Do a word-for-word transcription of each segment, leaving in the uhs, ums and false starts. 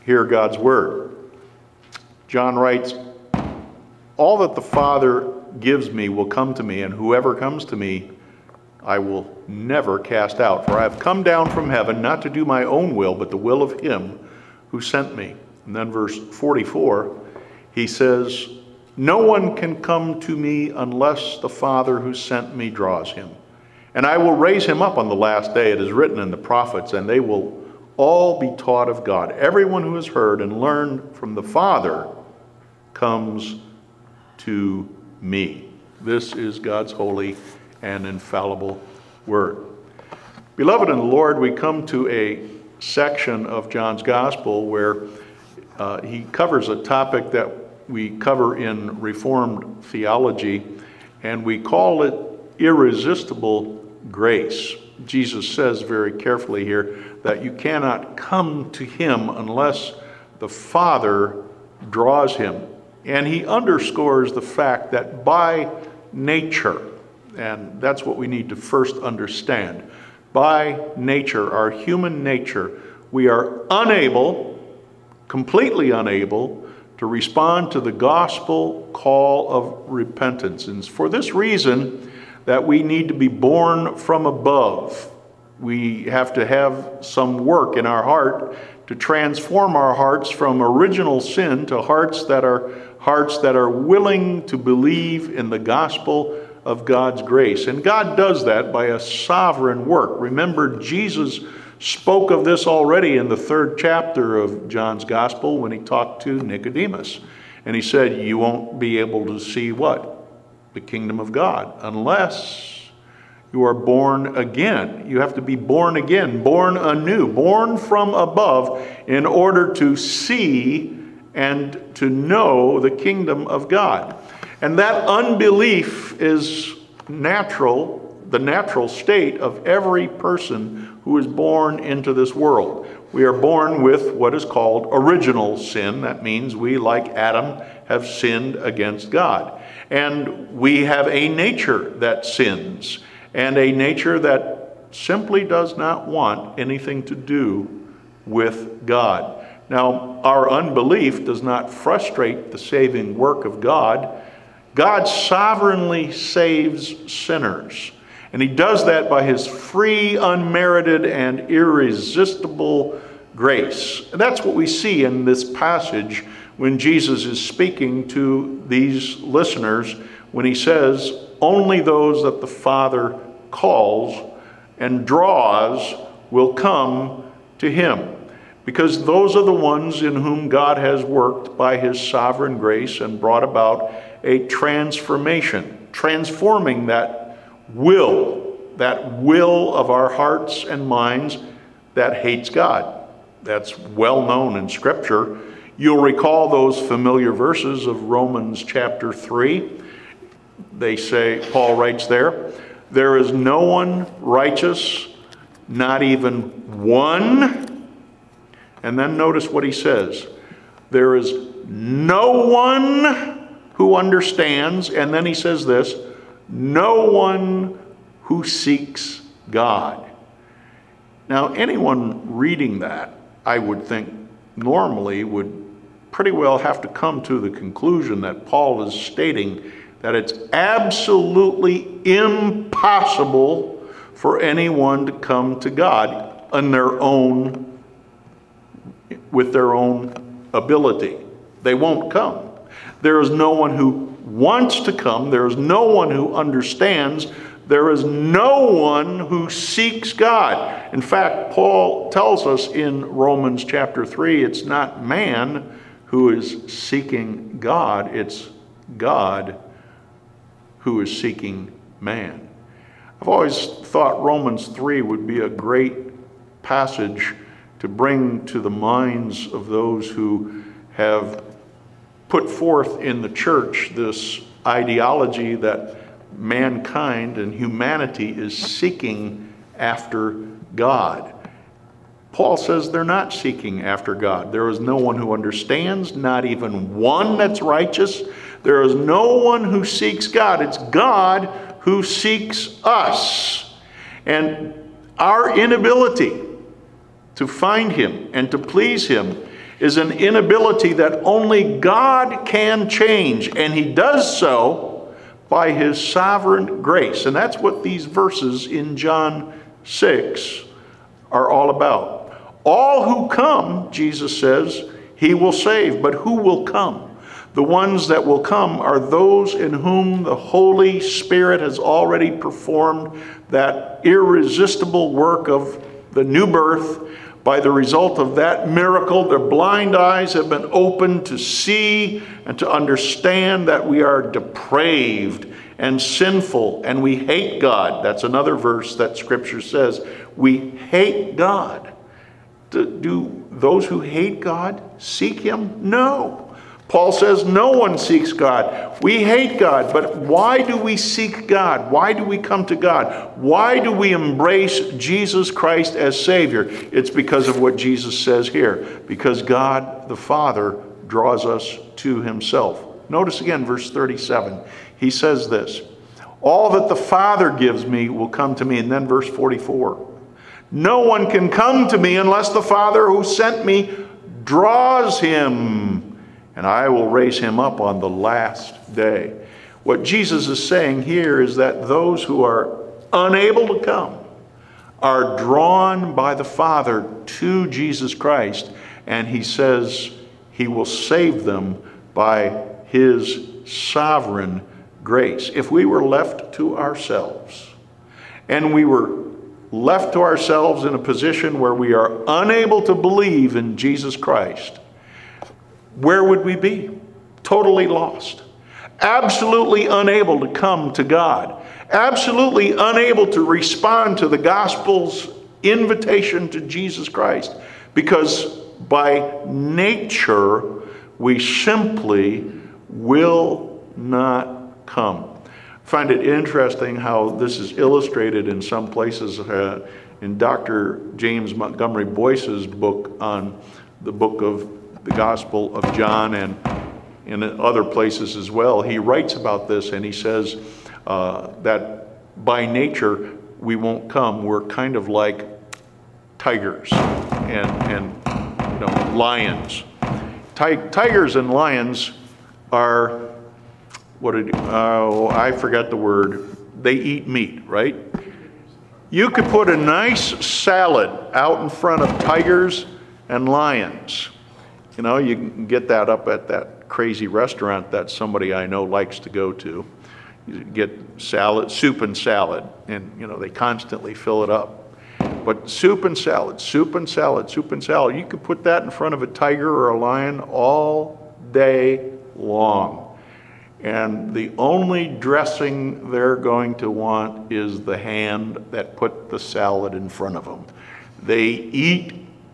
hear God's word. John writes, "All that the Father gives me will come to me, and whoever comes to me I will never cast out. For I have come down from heaven not to do my own will, but the will of him who sent me." And then verse forty-four, he says, "No one can come to me unless the Father who sent me draws him. And I will raise him up on the last day. It is written in the prophets, and they will all be taught of God. Everyone who has heard and learned from the Father comes to me." This is God's holy and infallible word. Beloved in the Lord, we come to a section of John's Gospel where uh, he covers a topic that we cover in Reformed theology, and we call it irresistible grace. Jesus says very carefully here that you cannot come to him unless the Father draws him. And he underscores the fact that by nature, and that's what we need to first understand, by nature, our human nature, we are unable, completely unable, to respond to the gospel call of repentance. And for this reason, that we need to be born from above. We have to have some work in our heart to transform our hearts from original sin to hearts that are hearts that are willing to believe in the gospel of God's grace. And God does that by a sovereign work. Remember, Jesus spoke of this already in the third chapter of John's Gospel when he talked to Nicodemus. And he said, you won't be able to see what? The kingdom of God unless you are born again. You have to be born again, born anew, born from above in order to see and to know the kingdom of God. And that unbelief is natural, the natural state of every person who is born into this world. We are born with what is called original sin. That means we, like Adam, have sinned against God. And we have a nature that sins, and a nature that simply does not want anything to do with God. Now, our unbelief does not frustrate the saving work of God. God sovereignly saves sinners, and he does that by his free, unmerited, and irresistible grace. And that's what we see in this passage when Jesus is speaking to these listeners, when he says, only those that the Father calls and draws will come to him. Because those are the ones in whom God has worked by his sovereign grace and brought about a transformation, transforming that will, that will of our hearts and minds that hates God. That's well known in Scripture. You'll recall those familiar verses of Romans chapter three. They say, Paul writes there, there is no one righteous, not even one. And then notice what he says. There is no one who understands. And then he says this, no one who seeks God. Now, anyone reading that, I would think, normally would pretty well have to come to the conclusion that Paul is stating that it's absolutely impossible for anyone to come to God on their own, with their own ability. They won't come. There is no one who wants to come. There is no one who understands. There is no one who seeks God. In fact, Paul tells us in Romans chapter three, it's not man who is seeking God, it's God who is seeking man. I've always thought Romans three would be a great passage to bring to the minds of those who have put forth in the church this ideology that mankind and humanity is seeking after God. Paul says they're not seeking after God. There is no one who understands, not even one that's righteous. There is no one who seeks God. It's God who seeks us. And our inability to find him and to please him is an inability that only God can change, and he does so by his sovereign grace. And that's what these verses in John six are all about. All who come, Jesus says, he will save. But who will come? The ones that will come are those in whom the Holy Spirit has already performed that irresistible work of the new birth. By the result of that miracle, their blind eyes have been opened to see and to understand that we are depraved and sinful and we hate God. That's another verse that Scripture says. We hate God. Do, do those who hate God seek him? No. Paul says no one seeks God. We hate God, but why do we seek God? Why do we come to God? Why do we embrace Jesus Christ as Savior? It's because of what Jesus says here. Because God the Father draws us to himself. Notice again verse thirty-seven. He says this, all that the Father gives me will come to me. And then verse forty-four. No one can come to me unless the Father who sent me draws him. And I will raise him up on the last day. What Jesus is saying here is that those who are unable to come are drawn by the Father to Jesus Christ. And he says he will save them by his sovereign grace. If we were left to ourselves, and we were left to ourselves in a position where we are unable to believe in Jesus Christ, where would we be? Totally lost. Absolutely unable to come to God. Absolutely unable to respond to the gospel's invitation to Jesus Christ. Because by nature, we simply will not come. I find it interesting how this is illustrated in some places uh, in Doctor James Montgomery Boyce's book on the book of the Gospel of John, and in other places as well. He writes about this, and he says uh, that by nature we won't come. We're kind of like tigers and, and you know, lions. Ti- tigers and lions are, what did, oh, I forgot the word. They eat meat, right? You could put a nice salad out in front of tigers and lions. You know, you can get that up at that crazy restaurant that somebody I know likes to go to. You get salad, soup and salad, and, you know, they constantly fill it up. But soup and salad, soup and salad, soup and salad, you could put that in front of a tiger or a lion all day long. And the only dressing they're going to want is the hand that put the salad in front of them. They eat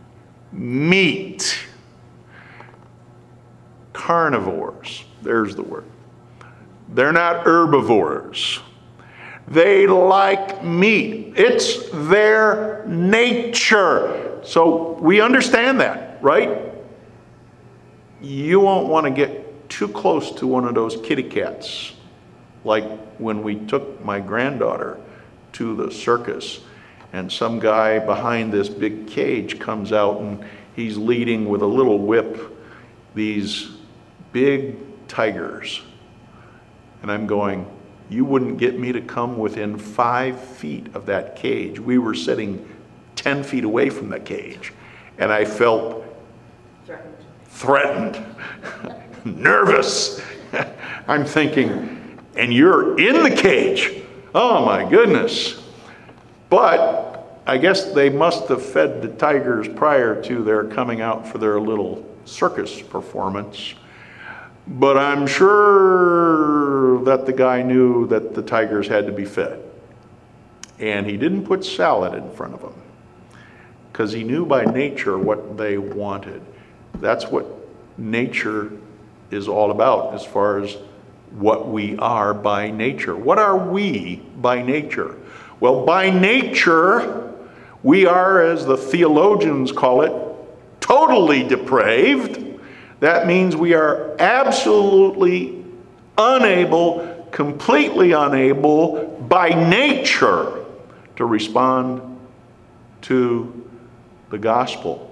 meat. Carnivores, there's the word. They're not herbivores. They like meat. It's their nature. So we understand that, right? You won't want to get too close to one of those kitty cats. Like when we took my granddaughter to the circus, and some guy behind this big cage comes out and he's leading with a little whip these big tigers. And I'm going, you wouldn't get me to come within five feet of that cage. We were sitting ten feet away from the cage. And I felt threatened, threatened. Nervous. I'm thinking, and you're in the cage. Oh my goodness. But I guess they must have fed the tigers prior to their coming out for their little circus performance. But I'm sure that the guy knew that the tigers had to be fed. And he didn't put salad in front of them, because he knew by nature what they wanted. That's what nature is all about as far as what we are by nature. What are we by nature? Well, by nature, we are, as the theologians call it, totally depraved. That means we are absolutely unable, completely unable by nature to respond to the gospel.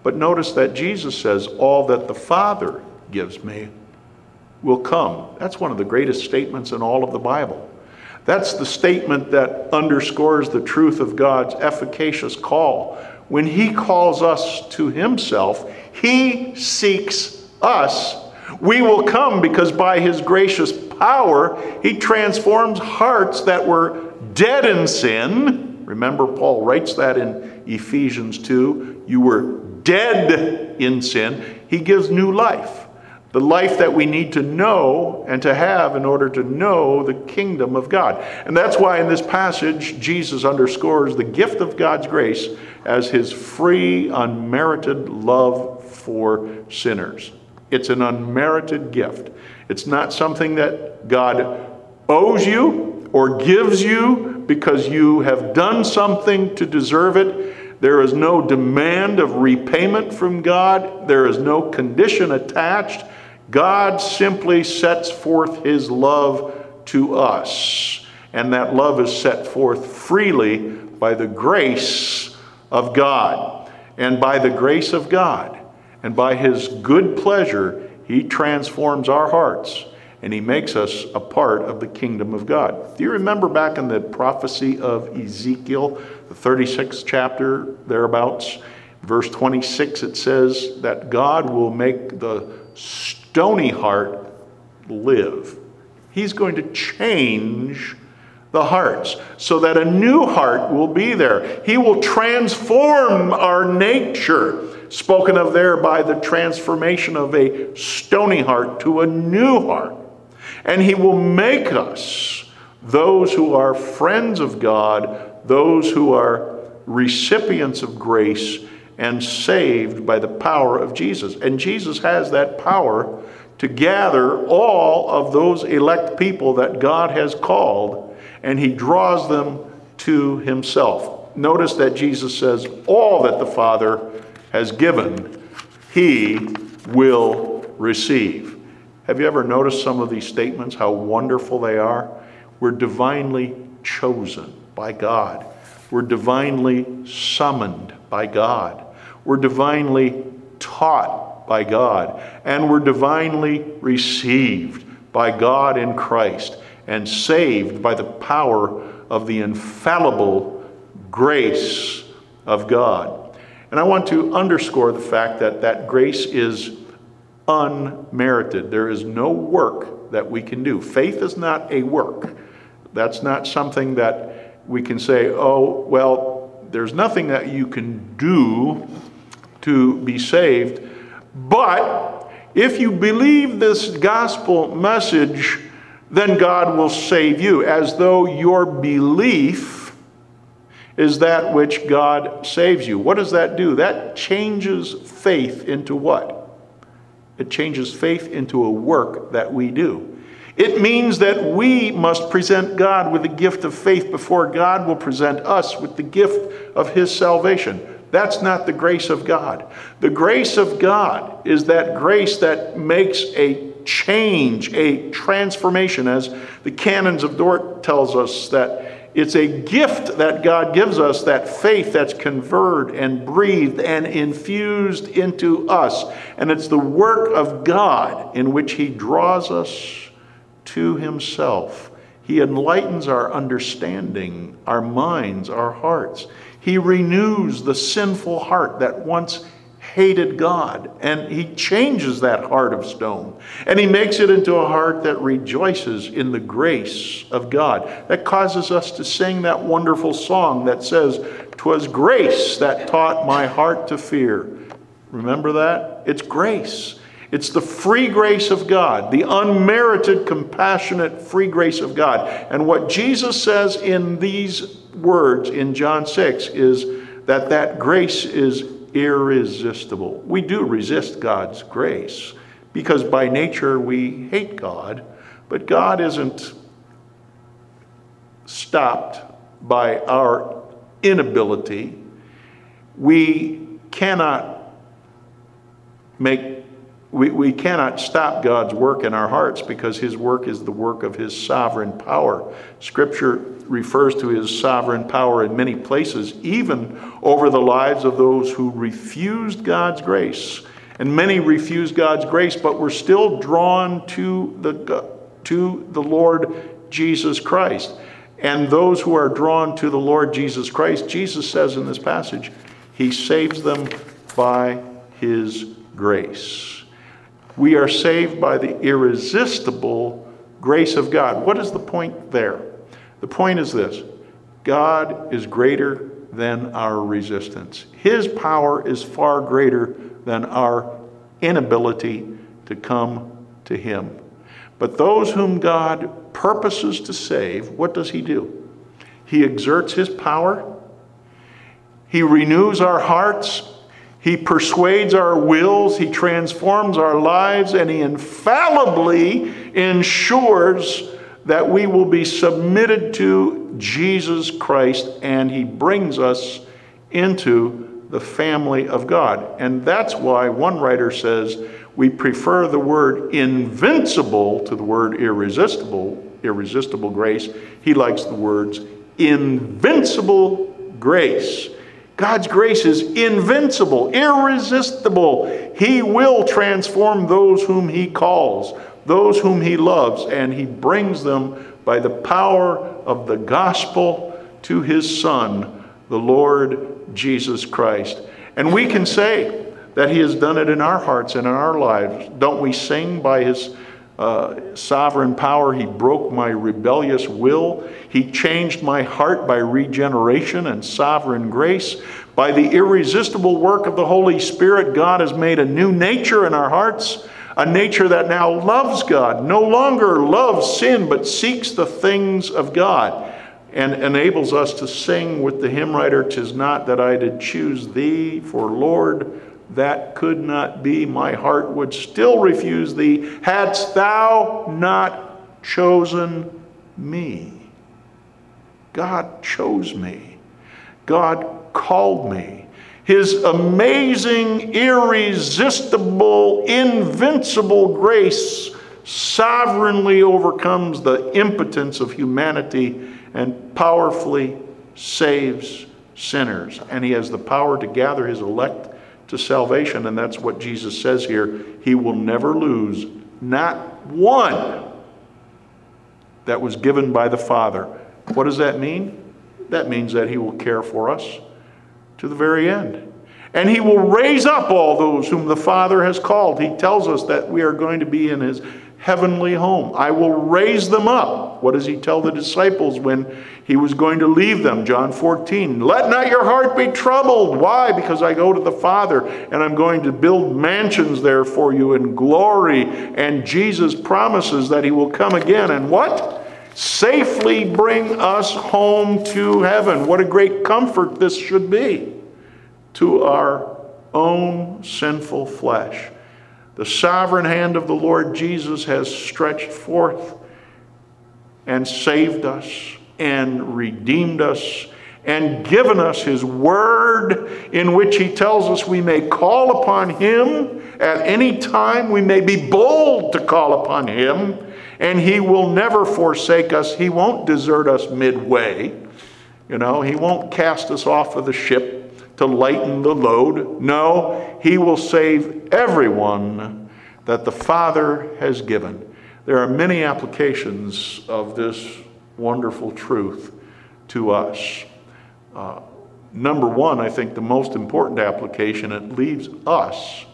But notice that Jesus says, all that the Father gives me will come. That's one of the greatest statements in all of the Bible. That's the statement that underscores the truth of God's efficacious call. When he calls us to himself, he seeks us. We will come because by his gracious power, he transforms hearts that were dead in sin. Remember, Paul writes that in Ephesians two. You were dead in sin. He gives new life. The life that we need to know and to have in order to know the kingdom of God. And that's why in this passage, Jesus underscores the gift of God's grace as his free, unmerited love for sinners. It's an unmerited gift. It's not something that God owes you or gives you because you have done something to deserve it. There is no demand of repayment from God. There is no condition attached. God simply sets forth his love to us. And that love is set forth freely by the grace of God. And by the grace of God and by his good pleasure, he transforms our hearts and he makes us a part of the kingdom of God. Do you remember back in the prophecy of Ezekiel, the thirty-sixth chapter, thereabouts, verse twenty-six, it says that God will make the stony heart live. He's going to change the hearts so that a new heart will be there. He will transform our nature, spoken of there by the transformation of a stony heart to a new heart. And he will make us those who are friends of God, those who are recipients of grace, and saved by the power of Jesus. And Jesus has that power to gather all of those elect people that God has called, and he draws them to himself. Notice that Jesus says, all that the Father has given, he will receive. Have you ever noticed some of these statements, how wonderful they are? We're divinely chosen by God. We're divinely summoned by God. We're divinely taught by God. And we're divinely received by God in Christ and saved by the power of the infallible grace of God. And I want to underscore the fact that that grace is unmerited. There is no work that we can do. Faith is not a work. That's not something that we can say, oh, well, there's nothing that you can do to be saved. But if you believe this gospel message, then God will save you, as though your belief is that which God saves you. What does that do? That changes faith into what? It changes faith into a work that we do. It means that we must present God with the gift of faith before God will present us with the gift of his salvation. That's not the grace of God. The grace of God is that grace that makes a change, a transformation, as the Canons of Dort tells us, that it's a gift that God gives us, that faith that's conferred and breathed and infused into us. And it's the work of God in which he draws us to himself. He enlightens our understanding, our minds, our hearts. He renews the sinful heart that once hated God, and he changes that heart of stone, and he makes it into a heart that rejoices in the grace of God. That causes us to sing that wonderful song that says, "'Twas grace that taught my heart to fear." Remember that? It's grace. It's the free grace of God, the unmerited, compassionate, free grace of God. And what Jesus says in these words in John six is that that grace is irresistible. We do resist God's grace because by nature we hate God, but God isn't stopped by our inability. We cannot make We, we cannot stop God's work in our hearts because his work is the work of his sovereign power. Scripture refers to his sovereign power in many places, even over the lives of those who refused God's grace. And many refused God's grace, but were still drawn to the, to the Lord Jesus Christ. And those who are drawn to the Lord Jesus Christ, Jesus says in this passage, he saves them by his grace. We are saved by the irresistible grace of God. What is the point there? The point is this: God is greater than our resistance. His power is far greater than our inability to come to him. But those whom God purposes to save, what does he do? He exerts his power. He renews our hearts. He persuades our wills, he transforms our lives, and he infallibly ensures that we will be submitted to Jesus Christ, and he brings us into the family of God. And that's why one writer says we prefer the word invincible to the word irresistible, irresistible grace. He likes the words invincible grace. God's grace is invincible, irresistible. He will transform those whom he calls, those whom he loves, and he brings them by the power of the gospel to his Son, the Lord Jesus Christ. And we can say that he has done it in our hearts and in our lives. Don't we sing by his Uh, sovereign power? He broke my rebellious will. He changed my heart by regeneration and sovereign grace. By the irresistible work of the Holy Spirit, God has made a new nature in our hearts, a nature that now loves God, no longer loves sin, but seeks the things of God, and enables us to sing with the hymn writer, "'Tis not that I did choose thee, for Lord, that could not be. My heart would still refuse thee, hadst thou not chosen me." God chose me. God called me. His amazing, irresistible, invincible grace sovereignly overcomes the impotence of humanity and powerfully saves sinners. And he has the power to gather his elect to salvation, and that's what Jesus says here. He will never lose not one that was given by the Father. What does that mean? That means that he will care for us to the very end. And he will raise up all those whom the Father has called. He tells us that we are going to be in his heavenly home. I will raise them up. What does he tell the disciples when he was going to leave them? John fourteen, "Let not your heart be troubled." Why? Because I go to the Father and I'm going to build mansions there for you in glory. And Jesus promises that he will come again and what? Safely bring us home to heaven. What a great comfort this should be to our own sinful flesh. The sovereign hand of the Lord Jesus has stretched forth and saved us and redeemed us and given us his word, in which he tells us we may call upon him at any time. We may be bold to call upon him, and he will never forsake us. He won't desert us midway. You know, he won't cast us off of the ship to lighten the load. No, he will save everyone that the Father has given. There are many applications of this wonderful truth to us. Uh, number one, I think the most important application, it leaves us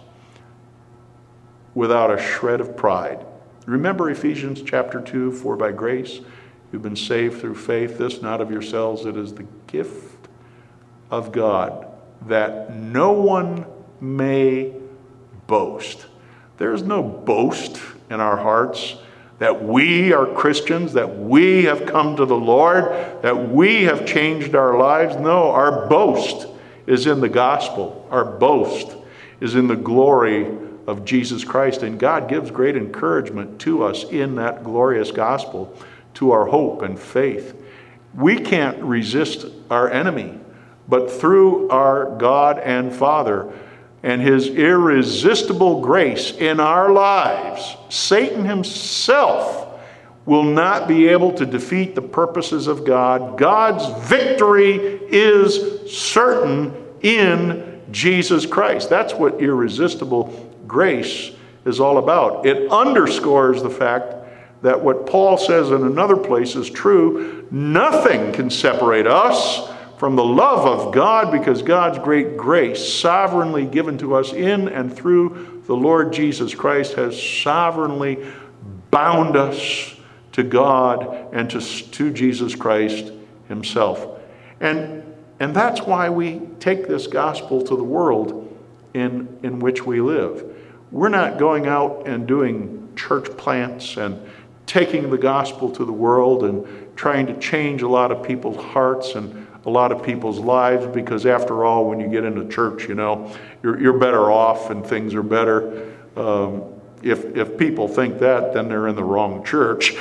without a shred of pride. Remember Ephesians chapter two, "For by grace you've been saved through faith, this not of yourselves, it is the gift of God, that no one may boast." There's no boast in our hearts that we are Christians, that we have come to the Lord, that we have changed our lives. No, our boast is in the gospel. Our boast is in the glory of Jesus Christ. And God gives great encouragement to us in that glorious gospel, to our hope and faith. We can't resist our enemy, but through our God and Father, and his irresistible grace in our lives, Satan himself will not be able to defeat the purposes of God. God's victory is certain in Jesus Christ. That's what irresistible grace is all about. It underscores the fact that what Paul says in another place is true. Nothing can separate us from the love of God, because God's great grace, sovereignly given to us in and through the Lord Jesus Christ, has sovereignly bound us to God and to, to Jesus Christ himself. And, and that's why we take this gospel to the world in, in which we live. We're not going out and doing church plants and taking the gospel to the world and trying to change a lot of people's hearts and a lot of people's lives, because after all, when you get into church, you know, you're, you're better off and things are better. Um, if, if people think that, then they're in the wrong church.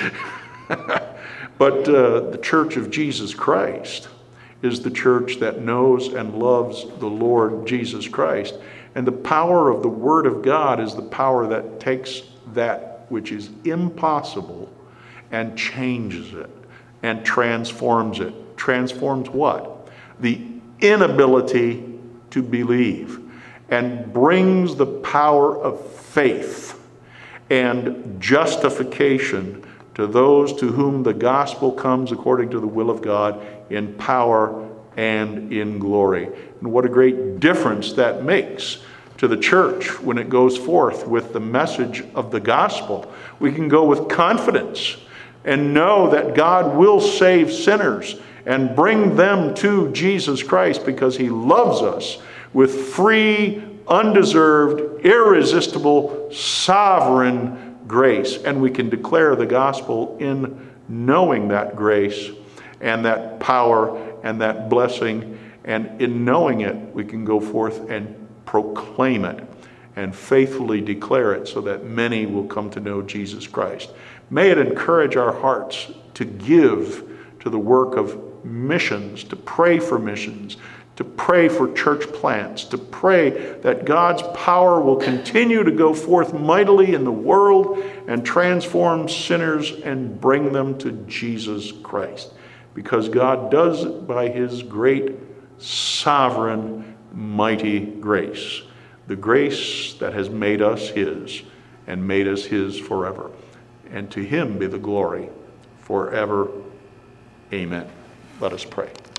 But uh, the Church of Jesus Christ is the church that knows and loves the Lord Jesus Christ. And the power of the Word of God is the power that takes that which is impossible and changes it and transforms it. Transforms what? The inability to believe, and brings the power of faith and justification to those to whom the gospel comes according to the will of God in power and in glory. And what a great difference that makes to the church when it goes forth with the message of the gospel. We can go with confidence and know that God will save sinners and bring them to Jesus Christ, because he loves us with free, undeserved, irresistible, sovereign grace. And we can declare the gospel in knowing that grace and that power and that blessing. And in knowing it, we can go forth and proclaim it and faithfully declare it, so that many will come to know Jesus Christ. May it encourage our hearts to give to the work of missions, to pray for missions, to pray for church plants, to pray that God's power will continue to go forth mightily in the world and transform sinners and bring them to Jesus Christ. Because God does it by his great, sovereign, mighty grace. The grace that has made us his and made us his forever. And to him be the glory forever. Amen. Let us pray.